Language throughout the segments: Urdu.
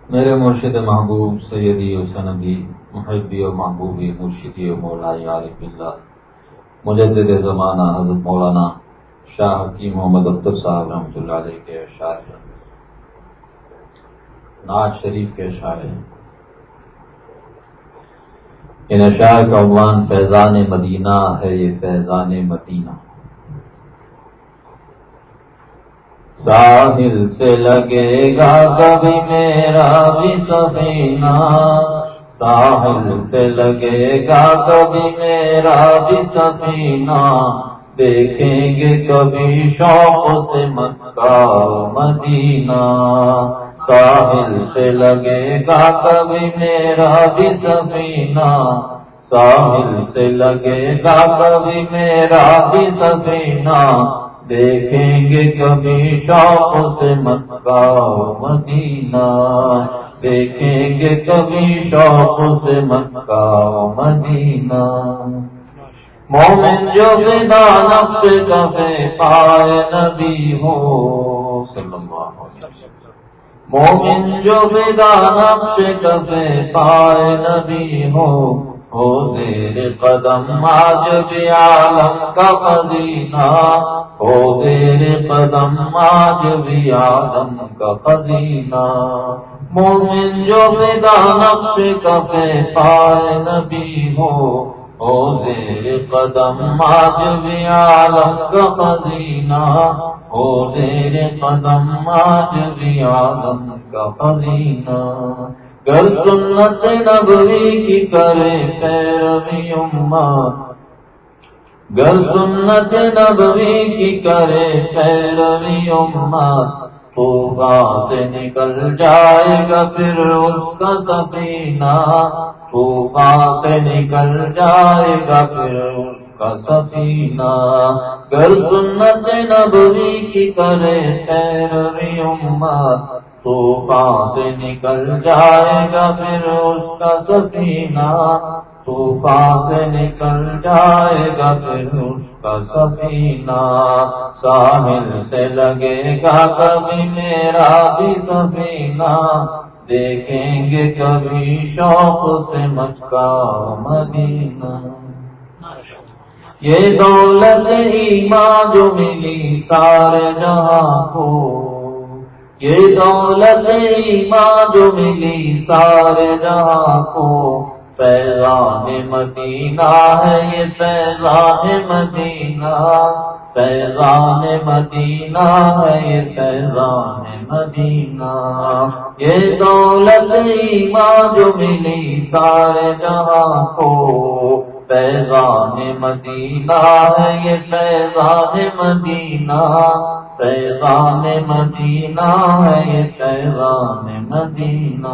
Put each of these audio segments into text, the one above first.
میرے مرشد محبوب سیدی و سندی محبی و محبوبی مرشدی و مولائی عارف اللہ مجدد زمانہ حضرت مولانا شاہ حکیم محمد اختر صاحب رحمۃ اللہ علیہ کے اشعار نعت شریف کے اشعار ہیں۔ ان اشعار کا عنوان فیضان مدینہ ہے، یہ فیضان مدینہ۔ ساحل سے لگے گا کبھی میرا بھی سفینہ، ساحل سے لگے گا کبھی میرا بھی سفینہ، دیکھیں گے کبھی شوق سے مکہ مدینہ۔ ساحل سے لگے گا کبھی میرا بھی سفینہ، ساحل سے لگے گا کبھی میرا بھی سفینہ، دیکھیں گے کبھی شوق سے مکہ مدینہ، دیکھیں گے کبھی شوق سے مکہ مدینہ۔ مومن جو فدا نفس کفے پائے نبی ہو صلی اللہ علیہ وسلم، مومن جو فدا نفس کفے پائے نبی ہو زیر قدم آج بھی عالم کا خزینہ، ہو زیر قدم آج بھی عالم کا خزینہ۔ مومن جو فدا نفس کفے پائے نبی ہو زیر قدم آج بھی عالم کا خزینہ، ہو زیر قدم آج بھی عالم کا خزینہ۔ گر سنت نبوی کی کرے پیروی امت، گر سنت نبوی کی کرے پیروی امت، طوفان سے نکل جائے گا پھر اس کا سفینہ، طوفان سے نکل جائے گا پھر اس کا سفینہ۔ گر سنت نبوی کی کرے پیروی امت، طوفان سے نکل جائے گا پھر اس کا سفینہ، طوفان سے نکل جائے گا پھر اس کا سفینہ۔ ساحل سے لگے گا کبھی میرا بھی سفینہ، دیکھیں گے کبھی شوق سے مکہ مدینہ۔ یہ دولت ایمان جو ملی سارے جہاں کو، یہ دولت ایمان جو ملی سارے جہاں کو، فیضان مدینہ ہے یہ فیضان مدینہ، فیضان مدینہ ہے یہ فیضان مدینہ۔ یہ دولت ایمان جو ملی سارے جہاں کو، فیضان مدینہ ہے یہ فیضان مدینہ، فیضان مدینہ ہے یہ فیضان مدینہ۔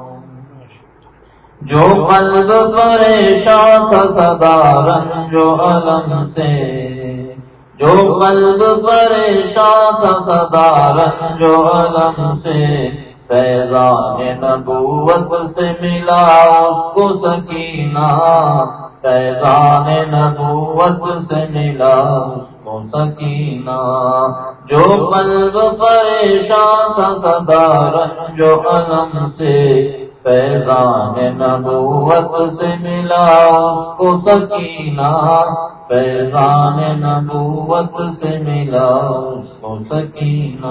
جو قلب پریشان تھا سدا رنج و الم سے، جو قلب پریشان تھا سدا رنج و الم سے، فیضان نبوت سے ملا اس کو سکینہ، فیضان نبوت سے ملا اس کو سکینہ۔ جو قلب پریشان تھا سدا رنج و الم سے، فیضان نبوت سے ملا اس کو سکینہ، فیضان نبوت سے ملا اس کو سکینہ۔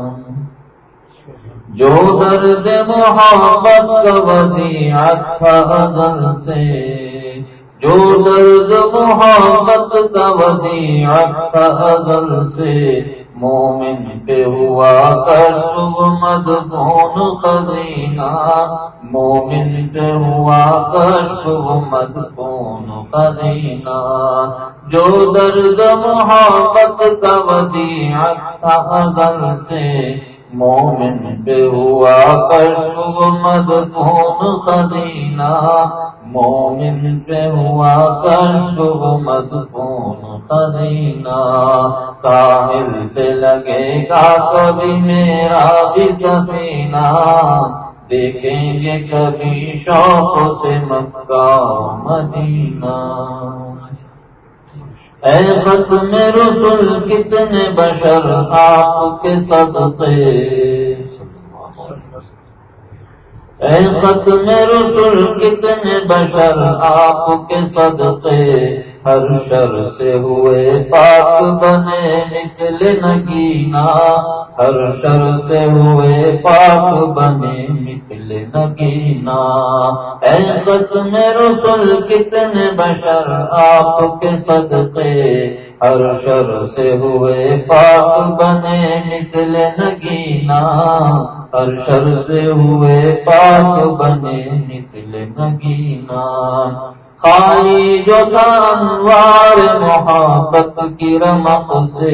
جو درد محبت کا ودیعت تھا ازل سے، جو درد محبت کا ودیعت تھا ازل سے، مومن پہ ہوا کرشف مدفون خزینہ، مومن پہ ہوا کرشف مدفون خزینہ۔ جو درد محبت کا ودیعت تھا ازل سے، مومن پہ ہوا کرشف مدفون خزینہ، مومن پہ ہوا کرشف مدفون خزینہ۔ ساحل سے لگے گا کبھی میرا بھی سفینہ، دیکھیں گے کبھی شوق سے مکہ مدینہ۔ اے ختم رسل کتنے بشر آپ کے صدقے، اے ختم رسل کتنے بشر آپ کے صدقے ہر شر سے ہوئے پاک بنے نکلے نگینا ہر شر سے ہوئے پاک بنے نکلے نگینا اے ختم رسل کتنے بشر آپ کے صدقے ہر شر سے ہوئے پاک بنے نکلے نگینا ہر شر سے ہوئے پاک بنے نکلے نگینا خالی جو تھا انوار محبت کی رمق سے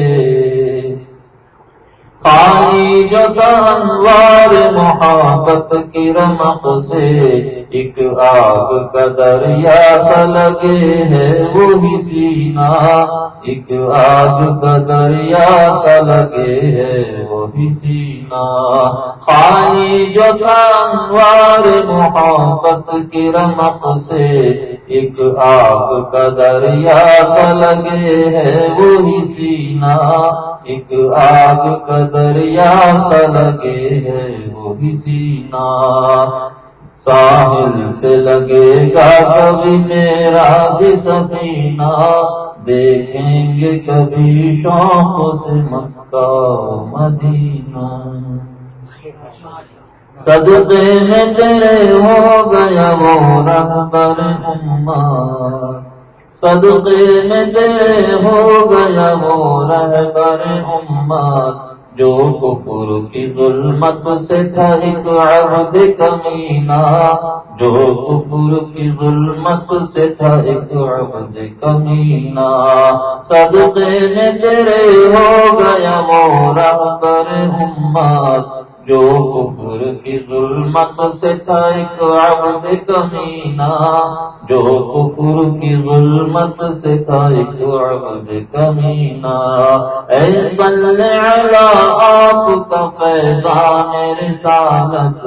خالی جو تھا انوار محبت کی رمق سے ایک آگ کا دریا سا لگے ہے وہی سینہ ایک آگ کا دریا سا لگے ہے وہی سینہ خالی جو تھا انوار محبت کی رمق سے ایک آگ کا دریا سا لگے ہے وہی سینہ ایک آگ کا دریا سا لگے ہے وہی سینہ ساحل سے لگے گا کبھی میرا بھی سفینہ دیکھیں گے کبھی شوق سے مکہ مدینہ صدقے میں تیرے ہو گیا وہ رہبر امت صدقے میں تیرے ہو گیا وہ رہبر امت جو کفر کی ظلمت سے تھا ایک عبد کمینہ جو کفر کی ظلمت سے تھا ایک عبد کمینہ صدقے میں تیرے ہو گیا وہ رہبر امت جو کفر کی ظلمت سے تھا ایک عبد کمینہ جو کفر کی ظلمت سے تھا ایک عبد کمینہ اے صلی علی آپ کا فیضان رسالت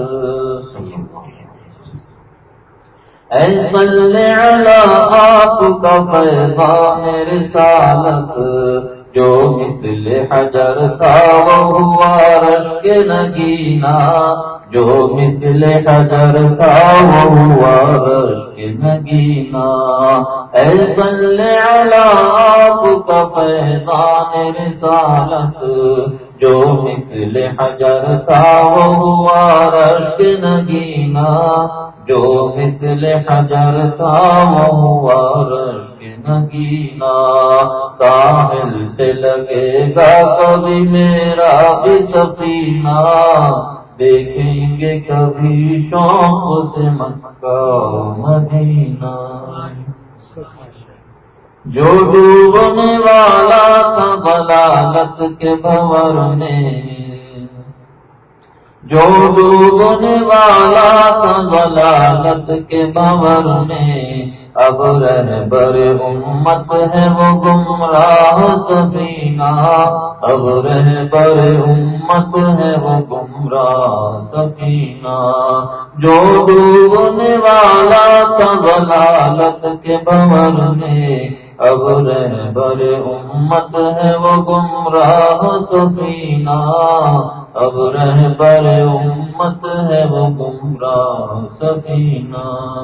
اے صلی علی آپ کا فیضان رسالت جو مثل حجر تھا وہ ہوا رشک نگینا جو مثل حجر تھا وہ ہوا رشک نگینا اے صلی علی آپ کا فیضان رسالت جو مثل حجر تھا وہ ہوا رشک نگینا جو مثل حجر تھا وہ ہوا رشک نگینا ساحل سے لگے گا کبھی میرا بھی سفینہ دیکھیں گے کبھی شوق سے مکہ مدینہ جو ڈوبنے والا تھا ضلالت کے بھور میں جو ڈوبنے والا تھا ضلالت کے بھور میں اب رہبر امت ہے وہ گمراہ سفینہ اب رہبر امت ہے وہ گمراہ سفینہ جو ڈوبنے والا تھا ضلالت کے بھور میں اب رہبر امت ہے وہ گمراہ سفینہ اب رہبر امت ہے وہ گمراہ سفینہ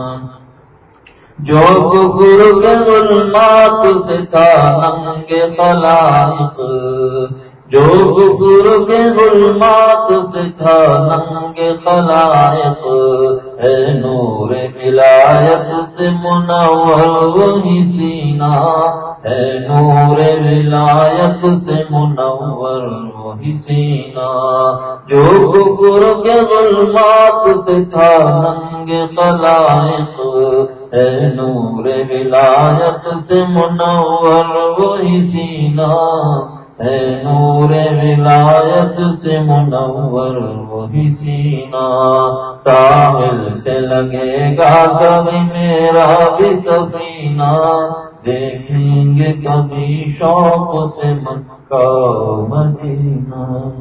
جو کفر کے ظلمات سے تھا ننگ خلائق جو کفر کے ظلمات سے تھا ننگ خلائق ہے نور ولایت سے منور وہی سینہ ہے نور ولایت سے منور وہی سینہ جو کفر کے ظلمات سے تھا ننگ خلائق ہے نور ولایت سے منور وہی سینہ ہے نور ولایت سے منور وہی سینہ ساحل سے لگے گا کبھی میرا بھی سفینہ دیکھیں گے کبھی شوق سے مکہ مدینہ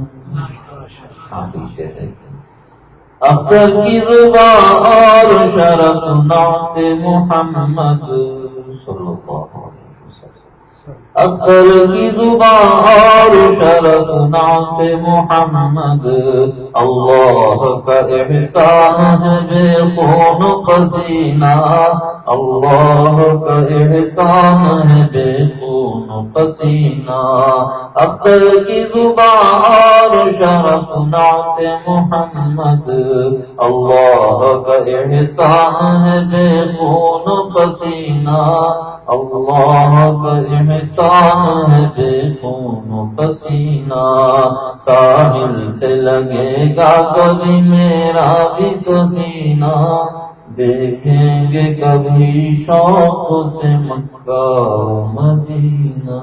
اختر کی رضا اور شرف نعت محمد صلی اللہ علیہ وسلم اختر کی زبان اور شرف نعت محمد، اللہ کا احسان ہے بے خون پسینہ، اللہ کا احسان ہے بے خون پسینہ، اختر کی زبان اور شرف نعت محمد، اللہ کا احسان ہے بے خون پسینہ، اللہ کا احسان ہے بے خون پسینہ، ساحل سے لگے گا کبھی میرا بھی سفینہ، دیکھیں گے کبھی شوق سے مکہ و مدینہ۔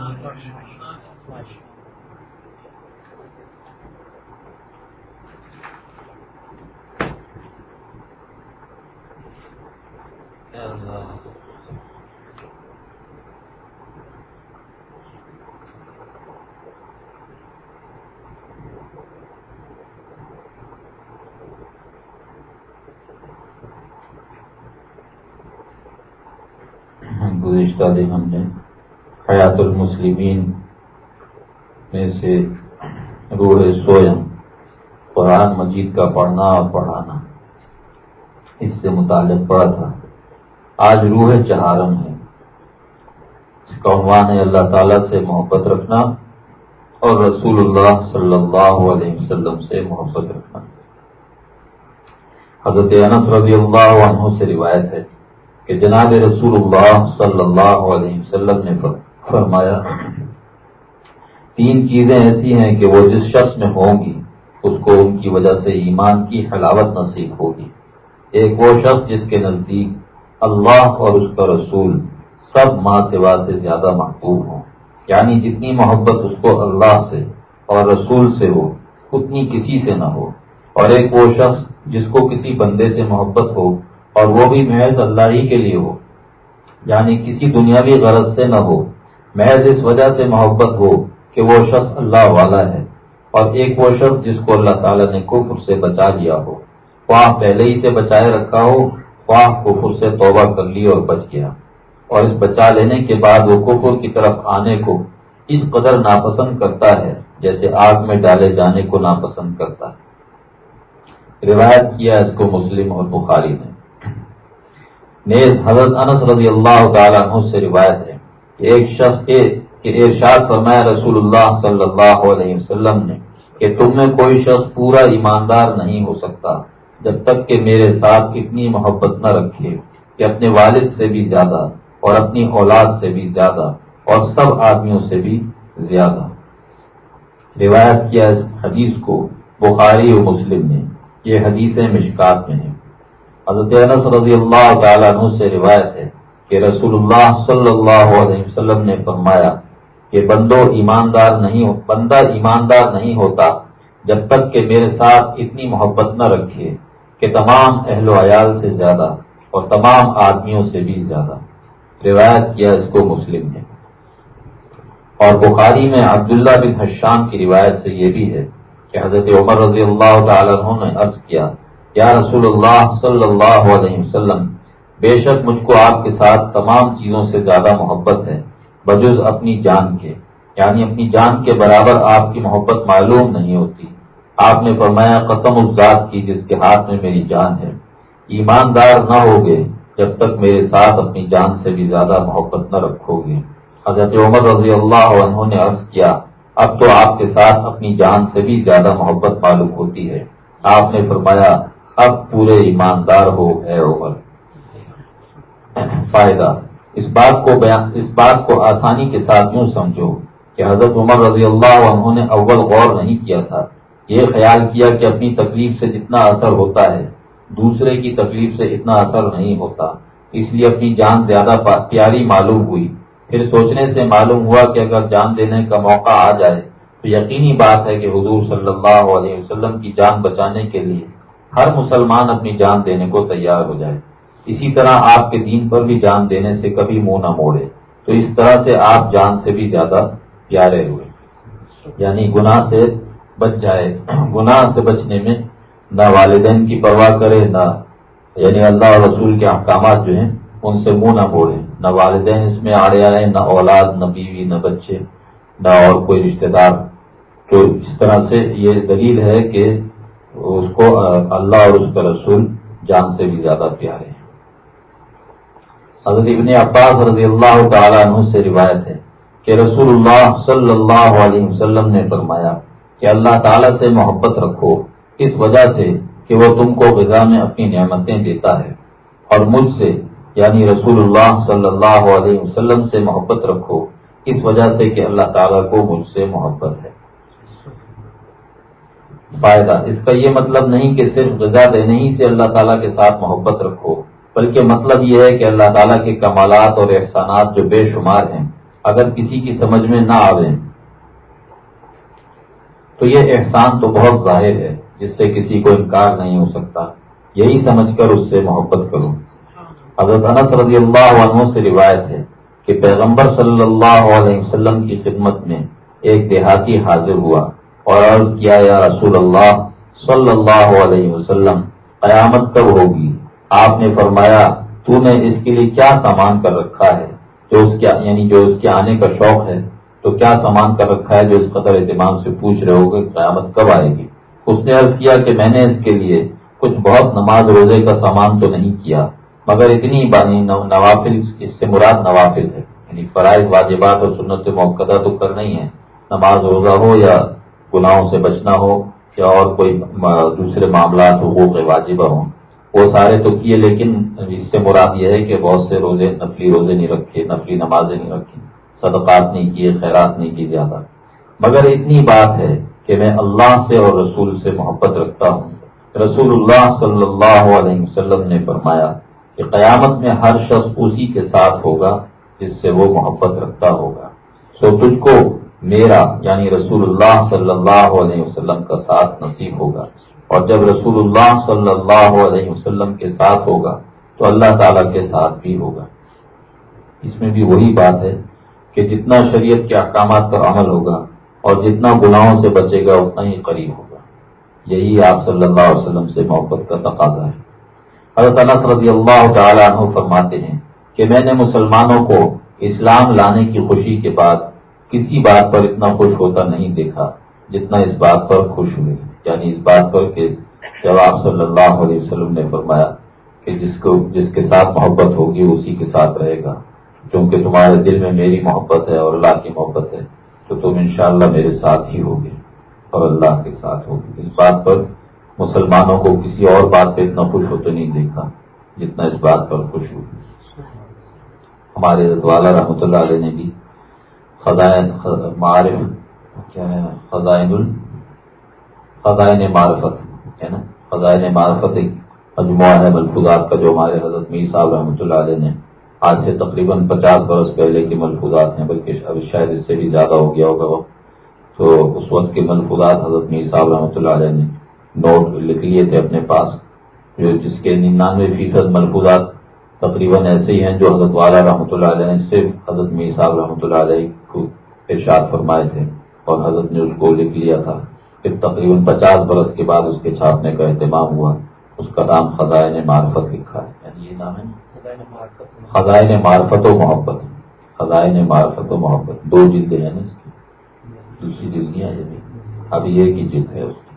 گزشتہ دن ہم نے حیات المسلمین میں سے روح سویم قرآن مجید کا پڑھنا اور پڑھانا اس سے متعلق پڑھا تھا۔ آج روح چہارم ہے، اس کا عنوان ہے اللہ تعالیٰ سے محبت رکھنا اور رسول اللہ صلی اللہ علیہ وسلم سے محبت رکھنا۔ حضرت انس رضی اللہ عنہ سے روایت ہے کہ جناب رسول اللہ صلی اللہ علیہ وسلم نے فرمایا، تین چیزیں ایسی ہیں کہ وہ جس شخص میں ہوں گی اس کو ان کی وجہ سے ایمان کی حلاوت نصیب ہوگی۔ ایک وہ شخص جس کے نزدیک اللہ اور اس کا رسول سب ماں سوا سے زیادہ محبوب ہوں، یعنی جتنی محبت اس کو اللہ سے اور رسول سے ہو اتنی کسی سے نہ ہو۔ اور ایک وہ شخص جس کو کسی بندے سے محبت ہو اور وہ بھی محض اللہ ہی کے لیے ہو، یعنی کسی دنیاوی غرض سے نہ ہو، محض اس وجہ سے محبت ہو کہ وہ شخص اللہ والا ہے۔ اور ایک وہ شخص جس کو اللہ تعالیٰ نے کفر سے بچا لیا ہو، خواہ پہلے ہی سے بچائے رکھا ہو، خواہ کفر سے توبہ کر لی اور بچ گیا، اور اس بچا لینے کے بعد وہ کفر کی طرف آنے کو اس قدر ناپسند کرتا ہے جیسے آگ میں ڈالے جانے کو ناپسند کرتا ہے۔ روایت کیا اس کو مسلم اور بخاری نے۔ نیز حضرت انس رضی اللہ تعالیٰ عنہ سے روایت ہے کہ ایک شخص کے ارشاد فرمایا رسول اللہ صلی اللہ علیہ وسلم نے کہ تم میں کوئی شخص پورا ایماندار نہیں ہو سکتا جب تک کہ میرے ساتھ اتنی محبت نہ رکھے کہ اپنے والد سے بھی زیادہ اور اپنی اولاد سے بھی زیادہ اور سب آدمیوں سے بھی زیادہ۔ روایت کیا اس حدیث کو بخاری و مسلم نے، یہ حدیث مشکات میں ہے۔ حضرت انس رضی اللہ تعالیٰ عنہ سے روایت ہے کہ رسول اللہ صلی اللہ علیہ وسلم نے فرمایا کہ بندہ ایماندار نہیں ہوتا جب تک کہ میرے ساتھ اتنی محبت نہ رکھے کہ تمام اہل و عیال سے زیادہ اور تمام آدمیوں سے بھی زیادہ۔ روایت کیا اس کو مسلم نے۔ اور بخاری میں عبداللہ بن حشام کی روایت سے یہ بھی ہے کہ حضرت عمر رضی اللہ تعالیٰ عنہ نے عرض کیا، یا رسول اللہ صلی اللہ علیہ وسلم، بے شک مجھ کو آپ کے ساتھ تمام چیزوں سے زیادہ محبت ہے بجز اپنی جان کے، یعنی اپنی جان کے برابر آپ کی محبت معلوم نہیں ہوتی۔ آپ نے فرمایا، قسم اس ذات کی جس کے ہاتھ میں میری جان ہے، ایماندار نہ ہوگے جب تک میرے ساتھ اپنی جان سے بھی زیادہ محبت نہ رکھو گے۔ حضرت عمر رضی اللہ عنہ نے عرض کیا، اب تو آپ کے ساتھ اپنی جان سے بھی زیادہ محبت معلوم ہوتی ہے۔ آپ نے فرمایا، اب پورے ایماندار ہو اے عمر۔ فائدہ، اس بات کو آسانی کے ساتھ یوں سمجھو کہ حضرت عمر رضی اللہ عنہ نے اول غور نہیں کیا تھا، یہ خیال کیا کہ اپنی تکلیف سے جتنا اثر ہوتا ہے دوسرے کی تکلیف سے اتنا اثر نہیں ہوتا، اس لیے اپنی جان زیادہ پیاری معلوم ہوئی۔ پھر سوچنے سے معلوم ہوا کہ اگر جان دینے کا موقع آ جائے تو یقینی بات ہے کہ حضور صلی اللہ علیہ وسلم کی جان بچانے کے لیے ہر مسلمان اپنی جان دینے کو تیار ہو جائے۔ اسی طرح آپ کے دین پر بھی جان دینے سے کبھی منہ نہ موڑے، تو اس طرح سے آپ جان سے بھی زیادہ پیارے ہوئے، یعنی گناہ سے بچ جائے، گناہ سے بچنے میں نہ والدین کی پرواہ کرے، نہ یعنی اللہ اور رسول کے احکامات جو ہیں ان سے منہ نہ موڑے، نہ والدین اس میں آڑے آئے، نہ اولاد، نہ بیوی، نہ بچے، نہ اور کوئی رشتہ دار. تو اس طرح سے یہ دلیل ہے کہ اس کو اللہ اور اس کا رسول جان سے بھی زیادہ پیارے ہیں. حضرت ابن عباس رضی اللہ تعالیٰ عنہ سے روایت ہے کہ رسول اللہ صلی اللہ علیہ وسلم نے فرمایا کہ اللہ تعالیٰ سے محبت رکھو اس وجہ سے کہ وہ تم کو غذا میں اپنی نعمتیں دیتا ہے، اور مجھ سے یعنی رسول اللہ صلی اللہ علیہ وسلم سے محبت رکھو اس وجہ سے کہ اللہ تعالیٰ کو مجھ سے محبت ہے. فائدہ اس کا یہ مطلب نہیں کہ صرف غذا دینے ہی سے اللہ تعالیٰ کے ساتھ محبت رکھو، بلکہ مطلب یہ ہے کہ اللہ تعالیٰ کے کمالات اور احسانات جو بے شمار ہیں اگر کسی کی سمجھ میں نہ آویں تو یہ احسان تو بہت ظاہر ہے جس سے کسی کو انکار نہیں ہو سکتا، یہی سمجھ کر اس سے محبت کرو. حضرت انس رضی اللہ عنہ سے روایت ہے کہ پیغمبر صلی اللہ علیہ وسلم کی خدمت میں ایک دیہاتی حاضر ہوا اور عرض کیا یا رسول اللہ صلی اللہ علیہ وسلم قیامت کب ہوگی؟ آپ نے فرمایا تو نے اس کے لیے کیا سامان کر رکھا ہے جو اس کے آنے کا شوق ہے، تو کیا سامان کر رکھا ہے جو اس قدر اہتمام سے پوچھ رہے ہو کہ قیامت کب آئے گی؟ اس نے عرض کیا کہ میں نے اس کے لیے کچھ بہت نماز روزے کا سامان تو نہیں کیا مگر اتنی نوافل، اس سے مراد نوافل ہے یعنی فرائض واجبات اور سنت موقدہ تو کرنا ہی ہے، نماز روزہ ہو یا گناہوں سے بچنا ہو یا اور کوئی دوسرے معاملات حقوق واجبہ ہوں وہ سارے تو کیے، لیکن اس سے مراد یہ ہے کہ بہت سے نفلی روزے نہیں رکھے، نفلی نمازیں نہیں رکھی، صدقات نہیں کیے، خیرات نہیں کی زیادہ، مگر اتنی بات ہے کہ میں اللہ سے اور رسول سے محبت رکھتا ہوں. رسول اللہ صلی اللہ علیہ وسلم نے فرمایا کہ قیامت میں ہر شخص اسی کے ساتھ ہوگا جس سے وہ محبت رکھتا ہوگا، سو تجھ کو میرا یعنی رسول اللہ صلی اللہ علیہ وسلم کا ساتھ نصیب ہوگا، اور جب رسول اللہ صلی اللہ علیہ وسلم کے ساتھ ہوگا تو اللہ تعالیٰ کے ساتھ بھی ہوگا. اس میں بھی وہی بات ہے کہ جتنا شریعت کے احکامات پر عمل ہوگا اور جتنا گناہوں سے بچے گا اتنا ہی قریب ہوگا. یہی آپ صلی اللہ علیہ وسلم سے محبت کا تقاضا ہے. حضرت انس رضی اللہ تعالیٰ عنہ فرماتے ہیں کہ میں نے مسلمانوں کو اسلام لانے کی خوشی کے بعد کسی بات پر اتنا خوش ہوتا نہیں دیکھا جتنا اس بات پر خوش ہوئے، یعنی اس بات پر کہ جب آپ صلی اللہ علیہ وسلم نے فرمایا کہ جس کے ساتھ محبت ہوگی اسی کے ساتھ رہے گا، کیونکہ تمہارے دل میں میری محبت ہے اور اللہ کی محبت ہے تو تم انشاءاللہ میرے ساتھ ہی ہوگے اور اللہ کے ساتھ ہوگے. اس بات پر مسلمانوں کو کسی اور بات پہ اتنا خوش ہوتے نہیں دیکھا جتنا اس بات پر خوش ہوئی. ہمارے حضرت والا رحمۃ اللہ علیہ نے بھی خزائن معارف کیا ہے خزائن معرفت ہے نا، خزائن معرفت ایک مجموعہ ہے ملفوظات کا جو ہمارے حضرت میر صاحب رحمۃ اللہ علیہ نے آج سے تقریباً 50 برس پہلے کے ملفوظات ہیں، بلکہ ابھی شاید اس سے بھی زیادہ ہو گیا ہوگا وقت. تو اس وقت کے ملفوظات حضرت میر صاحب رحمۃ اللہ علیہ نے نوٹ لکھ لیے تھے اپنے پاس، جو جس کے 99% ملفوظات تقریباً ایسے ہی ہیں جو حضرت والا رحمۃ اللہ علیہ نے صرف حضرت میر صاحب رحمۃ اللہ علیہ کو ارشاد فرمائے تھے اور حضرت نے اس کو لکھ لیا تھا. پھر تقریباً 50 برس کے بعد اس کے چھاپنے کا اہتمام ہوا. اس کا نام خزائن معرفت لکھا ہے، یعنی یہ نام ہے خزائن معرفت و محبت. خزائن معرفت و محبت 2 جلدیں ہیں نا اس کی، دوسری جلد نہیں ہے ابھی ایک ہی جلد ہے اس کی.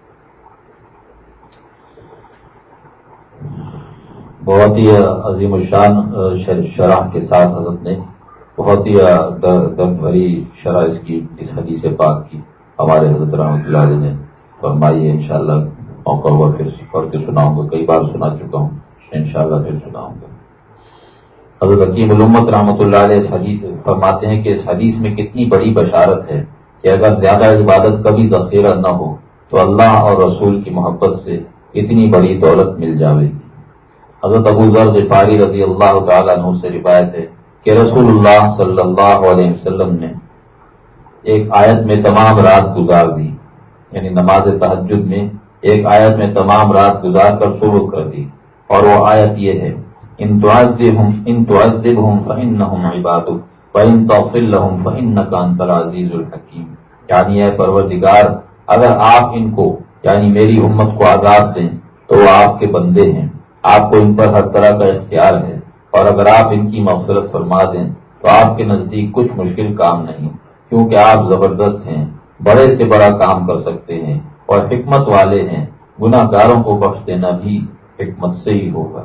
بہت ہی عظیم الشان شرح کے ساتھ حضرت نے بہت ہی درد بھری شرح اس حدیث پاک کی ہمارے حضرت رحمۃ اللہ علیہ نے فرمائی ہے. انشاءاللہ موقع ہوا پھر پڑھ کے سناؤں گا، کئی بار سنا چکا ہوں، انشاءاللہ پھر سناؤں گا. حضرت حکیم الامت رحمۃ اللہ علیہ فرماتے ہیں کہ اس حدیث میں کتنی بڑی بشارت ہے کہ اگر زیادہ عبادت کا بھی ذخیرہ نہ ہو تو اللہ اور رسول کی محبت سے اتنی بڑی دولت مل جائے گی. حضرت ابو ذر غفاری رضی اللہ تعالیٰ عنہ سے روایت ہے کہ رسول اللہ صلی اللہ علیہ وسلم نے ایک آیت میں تمام رات گزار دی، یعنی نماز تہجد میں ایک آیت میں تمام رات گزار کر صبح کر دی، اور وہ آیت یہ ہے ان تعذبهم فإنهم عبادك وإن تغفر لهم فإنك أنت العزيز الحكيم. یعنی اے پروردگار اگر آپ ان کو یعنی میری امت کو عذاب دیں تو وہ آپ کے بندے ہیں، آپ کو ان پر ہر طرح کا اختیار ہے، اور اگر آپ ان کی مغفرت فرما دیں تو آپ کے نزدیک کچھ مشکل کام نہیں، کیونکہ آپ زبردست ہیں، بڑے سے بڑا کام کر سکتے ہیں اور حکمت والے ہیں، گناہ گاروں کو بخش دینا بھی حکمت سے ہی ہوگا۔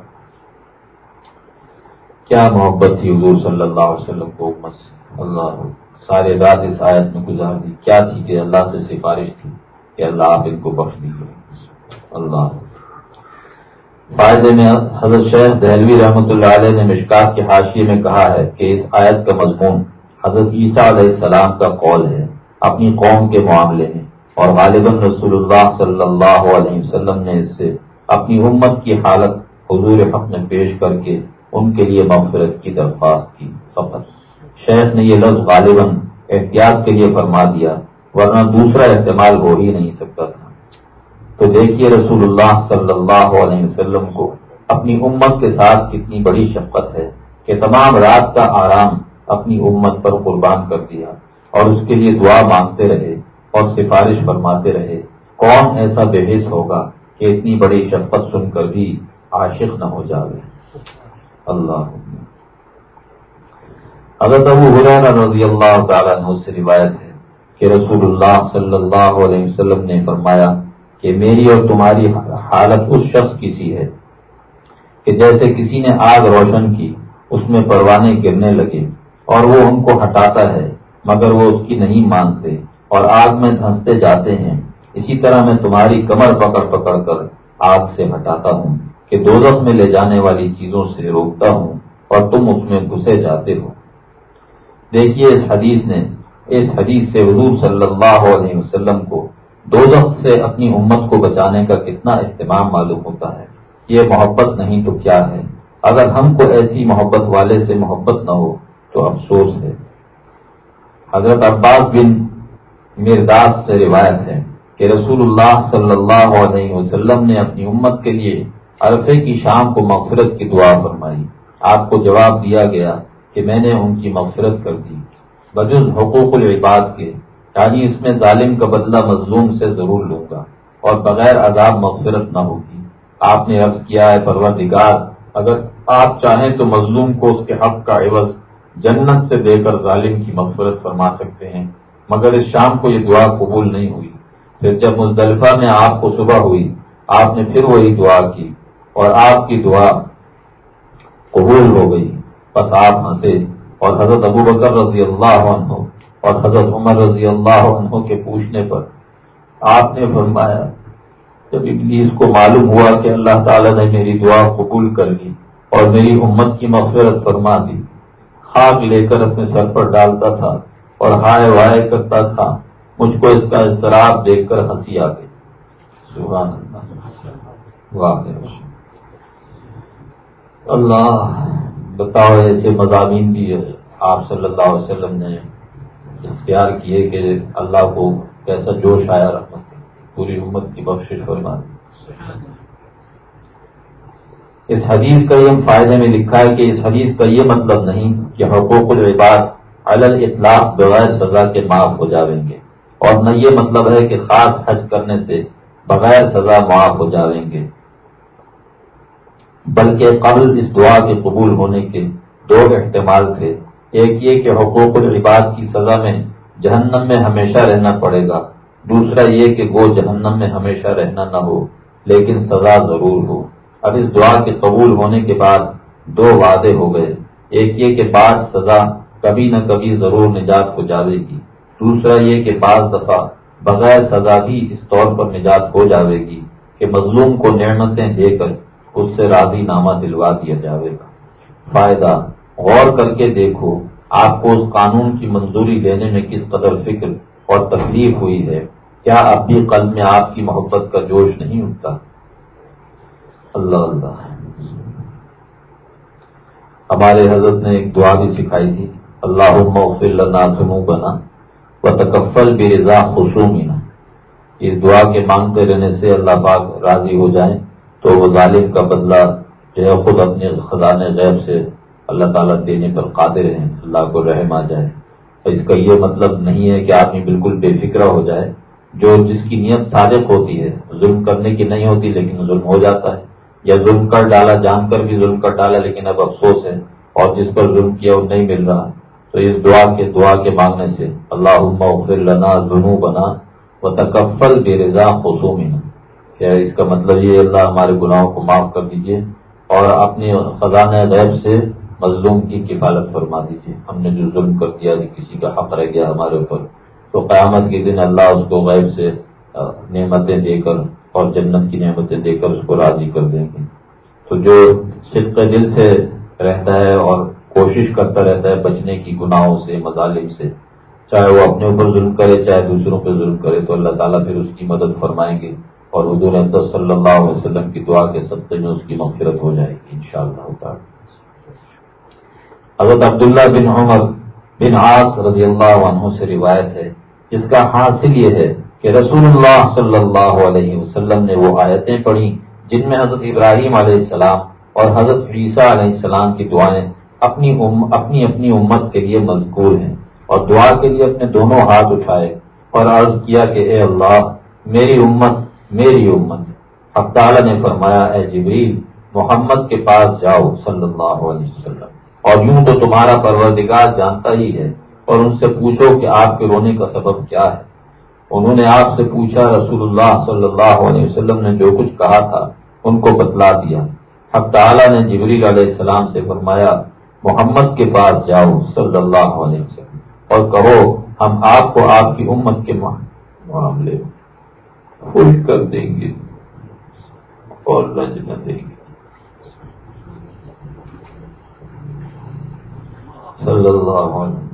کیا محبت تھی حضور صلی اللہ علیہ وسلم کو امت سے، اللہ سارے رات اس آیت میں گزار دی، کیا تھی کہ اللہ سے سفارش تھی کہ اللہ آپ ان کو بخش دیجیے۔ اللہ فائدے میں حضرت شیخ دہلوی رحمۃ اللہ علیہ نے مشکات کے حاشیے میں کہا ہے کہ اس آیت کا مضمون حضرت عیسیٰ علیہ السلام کا قول ہے اپنی قوم کے معاملے میں، اور غالباً رسول اللہ صلی اللہ علیہ وسلم نے اس سے اپنی امت کی حالت حضور حق میں پیش کر کے ان کے لیے مغفرت کی درخواست کی فقط۔ شیخ نے یہ لفظ غالباً احتیاط کے لیے فرما دیا، ورنہ دوسرا احتمال ہو ہی نہیں سکتا تھا۔ تو دیکھیے رسول اللہ صلی اللہ علیہ وسلم کو اپنی امت کے ساتھ کتنی بڑی شفقت ہے کہ تمام رات کا آرام اپنی امت پر قربان کر دیا اور اس کے لیے دعا مانگتے رہے اور سفارش فرماتے رہے۔ کون ایسا بے حس ہوگا کہ اتنی بڑی شفقت سن کر بھی عاشق نہ ہو جائے۔ اللہ حضرت ابو ہریرہ رضی اللہ تعالیٰ عنہ سے روایت ہے کہ رسول اللہ صلی اللہ علیہ وسلم نے فرمایا کہ میری اور تمہاری حالت اس شخص کی سی ہے کہ جیسے کسی نے آگ روشن کی، اس میں پروانے گرنے لگے اور وہ ان کو ہٹاتا ہے مگر وہ اس کی نہیں مانتے اور آگ میں دھنستے جاتے ہیں، اسی طرح میں تمہاری کمر پکڑ پکڑ کر آگ سے ہٹاتا ہوں کہ دوزخ میں لے جانے والی چیزوں سے روکتا ہوں اور تم اس میں گھسے جاتے ہو۔ دیکھیے اس حدیث سے حضور صلی اللہ علیہ وسلم کو دوزخ سے اپنی امت کو بچانے کا کتنا اہتمام معلوم ہوتا ہے۔ یہ محبت نہیں تو کیا ہے؟ اگر ہم کو ایسی محبت والے سے محبت نہ ہو تو افسوس ہے۔ حضرت عباس بن مرداس سے روایت ہے کہ رسول اللہ صلی اللہ علیہ وسلم نے اپنی امت کے لیے عرفے کی شام کو مغفرت کی دعا فرمائی۔ آپ کو جواب دیا گیا کہ میں نے ان کی مغفرت کر دی بجز حقوق العباد کے، یعنی اس میں ظالم کا بدلہ مظلوم سے ضرور لوں گا اور بغیر عذاب مغفرت نہ ہوگی۔ آپ نے عرض کیا ہے پروردگار، اگر آپ چاہیں تو مظلوم کو اس کے حق کا عوض جنت سے دے کر ظالم کی مغفرت فرما سکتے ہیں، مگر اس شام کو یہ دعا قبول نہیں ہوئی۔ پھر جب مزدلفہ میں آپ کو صبح ہوئی، آپ نے پھر وہی دعا کی اور آپ کی دعا قبول ہو گئی۔ بس آپ ہنسے اور حضرت ابو بکر رضی اللہ عنہ اور حضرت عمر رضی اللہ عنہ کے پوچھنے پر آپ نے فرمایا، جب ابلیس کو معلوم ہوا کہ اللہ تعالیٰ نے میری دعا قبول کر لی اور میری امت کی مغفرت فرما دی، خاک لے کر اپنے سر پر ڈالتا تھا اور ہائے وائے کرتا تھا، مجھ کو اس کا اضطراب دیکھ کر ہنسی آ گئی۔ سبحان اللہ، واہ اللہ۔ بتاؤ ایسے مضامین بھی آپ صلی اللہ علیہ وسلم نے اختیار کیے کہ اللہ کو کیسا جوش آیا، رحمت پوری امت کی بخشش فرما دی۔ اس حدیث کا یہ فائدے میں لکھا ہے کہ اس حدیث کا یہ مطلب نہیں کہ حقوق العباد علی الاطلاق بغیر سزا کے معاف ہو جاویں گے، اور نہ یہ مطلب ہے کہ خاص حج کرنے سے بغیر سزا معاف ہو جاویں گے، بلکہ قبل اس دعا کے قبول ہونے کے دو احتمال تھے۔ ایک یہ کہ حقوق العباد کی سزا میں جہنم میں ہمیشہ رہنا پڑے گا، دوسرا یہ کہ وہ جہنم میں ہمیشہ رہنا نہ ہو لیکن سزا ضرور ہو۔ اب اس دعا کے قبول ہونے کے بعد دو وعدے ہو گئے، ایک یہ کہ بعد سزا کبھی نہ کبھی ضرور نجات ہو جاوے گی، دوسرا یہ کہ بعض دفعہ بغیر سزا بھی اس طور پر نجات ہو جاوے گی کہ مظلوم کو نعمتیں دے کر اس سے راضی نامہ دلوا دیا جاوے گا۔ فائدہ، غور کر کے دیکھو آپ کو اس قانون کی منظوری لینے میں کس قدر فکر اور تکلیف ہوئی ہے، کیا اب بھی قلب میں آپ کی محبت کا جوش نہیں اٹھتا؟ اللہ اللہ۔ ہمارے حضرت نے ایک دعا بھی سکھائی تھی، اللہم اغفر لنا ذنوبنا وتکفل برضا خصومنا۔ اس دعا کے مانگتے رہنے سے اللہ پاک راضی ہو جائیں تو وہ ظالم کا بدلہ جو ہے خود اپنے خزانے غیب سے اللہ تعالیٰ دینے پر قادر ہیں، اللہ کو رحم آ جائے۔ اس کا یہ مطلب نہیں ہے کہ آدمی بالکل بے فکرہ ہو جائے، جس کی نیت صادق ہوتی ہے، ظلم کرنے کی نہیں ہوتی لیکن ظلم ہو جاتا ہے، یا ظلم کر ڈالا، جان کر بھی ظلم کر ڈالا لیکن اب افسوس ہے، اور جس پر ظلم کیا وہ نہیں مل رہا، تو اس دعا کے مانگنے سے اللہم اغفر لنا ذنوبنا وتکفل برضا خصومنا، کیا اس کا مطلب یہ اللہ ہمارے گناہوں کو معاف کر دیجیے اور اپنی خزانہ غیب سے مظلوم کی کفالت فرما دیجیے. ہم نے جو ظلم کر دیا، کسی کا حق رہ گیا ہمارے اوپر، تو قیامت کے دن اللہ اس کو غیب سے نعمتیں دے کر اور جنت کی نعمتیں دے کر اس کو راضی کر دیں گے. تو جو صدق دل سے رہتا ہے اور کوشش کرتا رہتا ہے بچنے کی گناہوں سے، مظالم سے، چاہے وہ اپنے اوپر ظلم کرے چاہے دوسروں پہ ظلم کرے، تو اللہ تعالیٰ پھر اس کی مدد فرمائیں گے اور حضور اقدس صلی اللہ علیہ وسلم کی دعا کے صدقے میں اس کی مغفرت ہو جائے گی انشاءاللہ تعالی. حضرت عبداللہ بن عمر بن عاص رضی اللہ عنہ سے روایت ہے، جس کا حاصل یہ ہے کہ رسول اللہ صلی اللہ علیہ وسلم نے وہ آیتیں پڑھی جن میں حضرت ابراہیم علیہ السلام اور حضرت عیسیٰ علیہ السلام کی دعائیں اپنی اپنی امت کے لیے مذکور ہیں، اور دعا کے لیے اپنے دونوں ہاتھ اٹھائے اور عرض کیا کہ اے اللہ میری امت میری امت. حق تعالیٰ نے فرمایا اے جبریل محمد کے پاس جاؤ صلی اللہ علیہ وسلم، اور یوں تو تمہارا پروردگار جانتا ہی ہے، اور ان سے پوچھو کہ آپ کے رونے کا سبب کیا ہے. انہوں نے آپ سے پوچھا، رسول اللہ صلی اللہ علیہ وسلم نے جو کچھ کہا تھا ان کو بتلا دیا. حق تعالیٰ نے جبریل علیہ السلام سے فرمایا محمد کے پاس جاؤ صلی اللہ علیہ وسلم اور کہو ہم آپ کو آپ کی امت کے معاملے میں خوش کر دیں گے اور رنج نہ دیں گے صلی اللہ علیہ وسلم.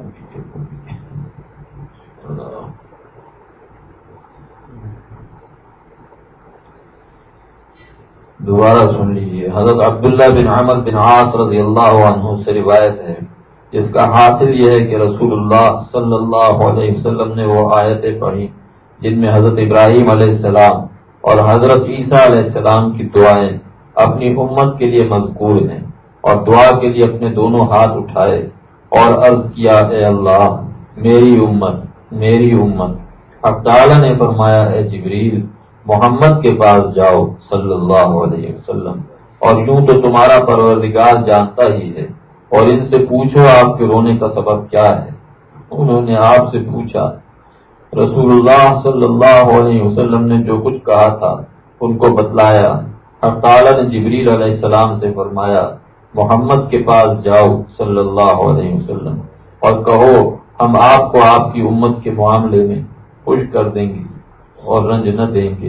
دوبارہ سن لیجیے. حضرت عبداللہ بن عمر بن عاص رضی اللہ عنہ سے روایت ہے، جس کا حاصل یہ ہے کہ رسول اللہ صلی اللہ علیہ وسلم نے وہ آیتیں پڑھی جن میں حضرت ابراہیم علیہ السلام اور حضرت عیسیٰ علیہ السلام کی دعائیں اپنی امت کے لیے مذکور ہیں، اور دعا کے لیے اپنے دونوں ہاتھ اٹھائے اور عرض کیا اے اللہ میری امت میری امت. اب تعالیٰ نے فرمایا اے جبریل محمد کے پاس جاؤ صلی اللہ علیہ وسلم، اور یوں تو تمہارا پروردگار جانتا ہی ہے، اور ان سے پوچھو آپ کے رونے کا سبب کیا ہے. انہوں نے آپ سے پوچھا، رسول اللہ صلی اللہ علیہ وسلم نے جو کچھ کہا تھا ان کو بتلایا. اب تعالیٰ نے جبریل علیہ السلام سے فرمایا محمد کے پاس جاؤ صلی اللہ علیہ وسلم اور کہو ہم آپ کو آپ کی امت کے معاملے میں خوش کر دیں گے اور رنج نہ دیں گے.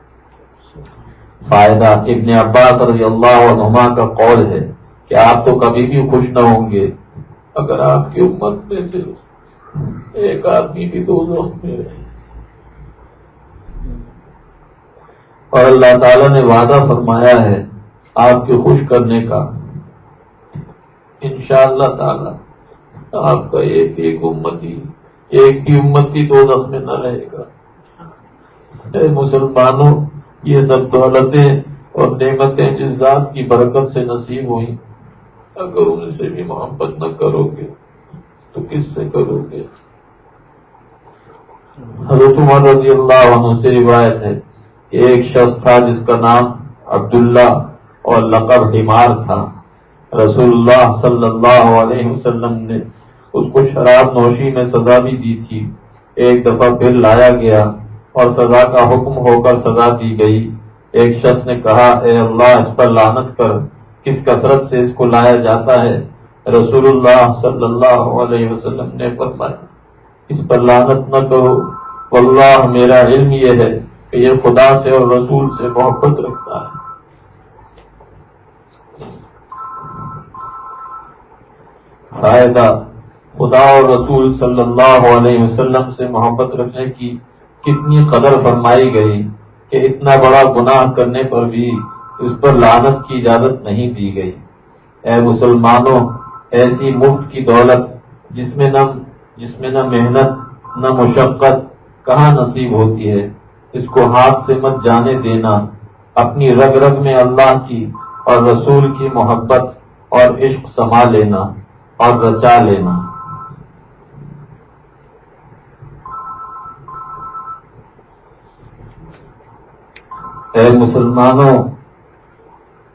فائدہ ابن عباس رضی اللہ عنہما کا قول ہے کہ آپ تو کبھی بھی خوش نہ ہوں گے اگر آپ کی امت میں سے ایک آدمی بھی دوزخ میں رہے. اور اللہ تعالیٰ نے وعدہ فرمایا ہے آپ کے خوش کرنے کا، انشاءاللہ تعالی آپ کا ایک بھی امتی دوزخ میں نہ رہے گا. اے مسلمانوں، یہ سب دولتیں اور نعمتیں جس ذات کی برکت سے نصیب ہوئیں، اگر ان سے بھی محبت نہ کرو گے تو کس سے کرو گے. حضرت عمر رضی اللہ عنہ سے روایت ہے کہ ایک شخص تھا جس کا نام عبداللہ اور لقب حمار تھا. رسول اللہ صلی اللہ علیہ وسلم نے اس کو شراب نوشی میں سزا بھی دی تھی. ایک دفعہ پھر لایا گیا اور سزا کا حکم ہو کر سزا دی گئی. ایک شخص نے کہا اے اللہ اس پر لعنت کر، کس کثرت سے اس کو لایا جاتا ہے. رسول اللہ صلی اللہ علیہ وسلم نے فرمایا اس پر لعنت نہ کرو، واللہ میرا علم یہ ہے کہ یہ خدا سے اور رسول سے محبت رکھتا ہے. فائدہ خدا اور رسول صلی اللہ علیہ وسلم سے محبت رکھنے کی کتنی قدر فرمائی گئی کہ اتنا بڑا گناہ کرنے پر بھی اس پر لعنت کی اجازت نہیں دی گئی. اے مسلمانوں، ایسی مفت کی دولت جس میں نہ محنت نہ مشقت کہاں نصیب ہوتی ہے، اس کو ہاتھ سے مت جانے دینا. اپنی رگ رگ میں اللہ کی اور رسول کی محبت اور عشق سما لینا اور رچا لینا. اے مسلمانوں،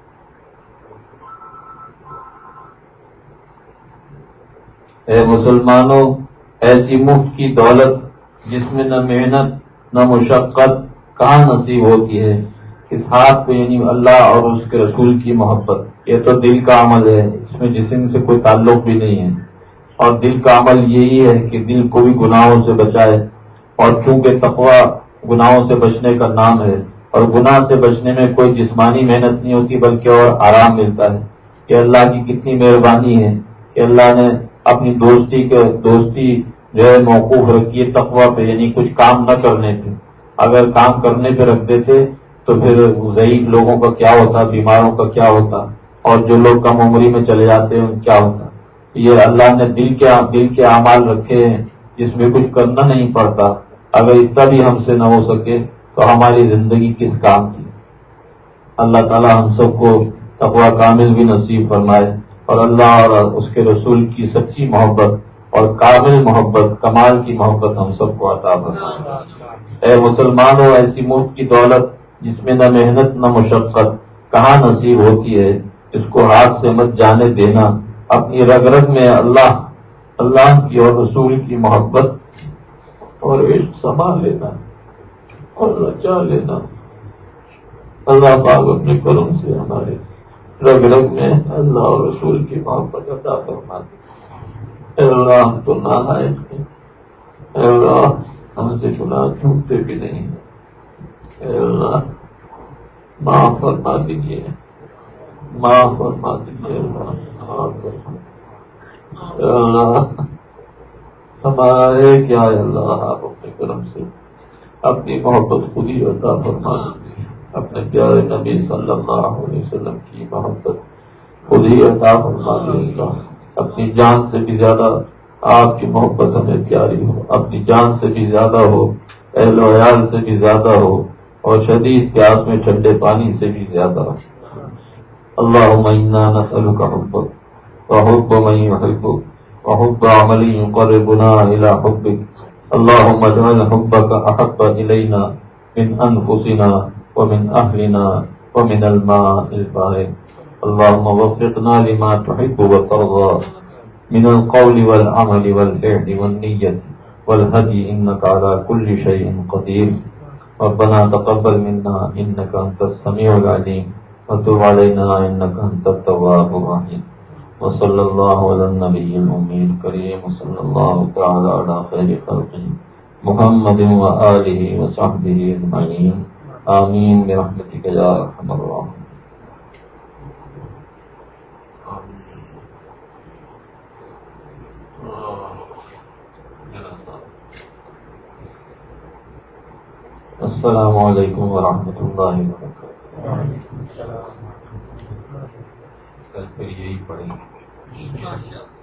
مسلمانوں، ایسی مفت کی دولت جس میں نہ محنت نہ مشقت کہاں نصیب ہوتی ہے؟ اس ہاتھ کو یعنی اللہ اور اس کے رسول کی محبت، یہ تو دل کا عمل ہے، اس میں جسم سے کوئی تعلق بھی نہیں ہے۔ اور دل کا عمل یہی ہے کہ دل کو بھی گناہوں سے بچائے، اور چونکہ تقویٰ گناہوں سے بچنے کا نام ہے، اور گناہ سے بچنے میں کوئی جسمانی محنت نہیں ہوتی بلکہ اور آرام ملتا ہے۔ کہ اللہ کی کتنی مہربانی ہے کہ اللہ نے اپنی دوستی جو ہے موقوف رکھی ہے تقویٰ پہ، یعنی کچھ کام نہ کرنے پہ۔ اگر کام کرنے پہ رکھ دیتے تو پھر ضعیف لوگوں کا کیا ہوتا، بیماروں کا کیا ہوتا، اور جو لوگ کم عمری میں چلے جاتے ہیں ان کیا ہوتا۔ یہ اللہ نے دل کے اعمال رکھے ہیں جس میں کچھ کرنا نہیں پڑتا۔ اگر اتنا بھی ہم سے نہ ہو سکے تو ہماری زندگی کس کام کی؟ اللہ تعالی ہم سب کو تقویٰ کامل بھی نصیب فرمائے، اور اللہ اور اس کے رسول کی سچی محبت اور کامل محبت، کمال کی محبت ہم سب کو عطا فرمائے۔ اے مسلمانوں، ایسی مفت کی دولت جس میں نہ محنت نہ مشقت کہاں نصیب ہوتی ہے، اس کو ہاتھ سے مت جانے دینا۔ اپنی رگ رگ میں اللہ کی اور رسول کی محبت اور عشق سما لینا اور رچا لینا۔ اللہ پاک اپنے کرم سے ہمارے رگ رگ میں اللہ اور رسول کی محبت عطا فرما دے۔ اے اللہ، ہم تو نالائق ہیں، اے اللہ ہم سے گناہ چھوٹتے بھی نہیں ہیں، اے اللہ معاف فرما دیجیے، معاف فرما دیجیے، اللہ معاف فرما دیجیے۔ اے اللہ ہمارا ہے کیا ہے، اللہ آپ اپنے کرم سے اپنی محبت خود ہی عطا فرما دیجیے، اپنے پیارے نبی صلی اللہ علیہ وسلم کی محبت خود ہی عطا فرما دیجیے۔ اپنی جان سے بھی زیادہ آپ کی محبت ہمیں پیاری ہو، اپنی جان سے بھی زیادہ ہو، اہل و عیال سے بھی زیادہ ہو، اور شدید پیاس میں ٹھنڈے پانی سے بھی زیادہ ہو۔ اللہم انا نسألک حبک وحب من یحبک وحب عمل یقربنا الی حبک، اللہم اجعل حبک احب الینا من انفسنا ومن اہلنا ومن الماء البارد، اللہم وفقنا لما تحب وترضى من القول والعمل والفعل والنية والهدي إنك على كل شيء قدير، ربنا تقبل منا إنك أنت السميع العليم وتب علينا إنك أنت التواب الرحيم، وصلى الله على النبي الأمي الكريم، وصلى الله تعالى على خير خلقه محمد وآله وصحبه أجمعين، آمين برحمتك يا أرحم الراحمين۔ السلام علیکم ورحمۃ اللہ وبرکاتہ۔ کل پھر یہی پڑھیں گے۔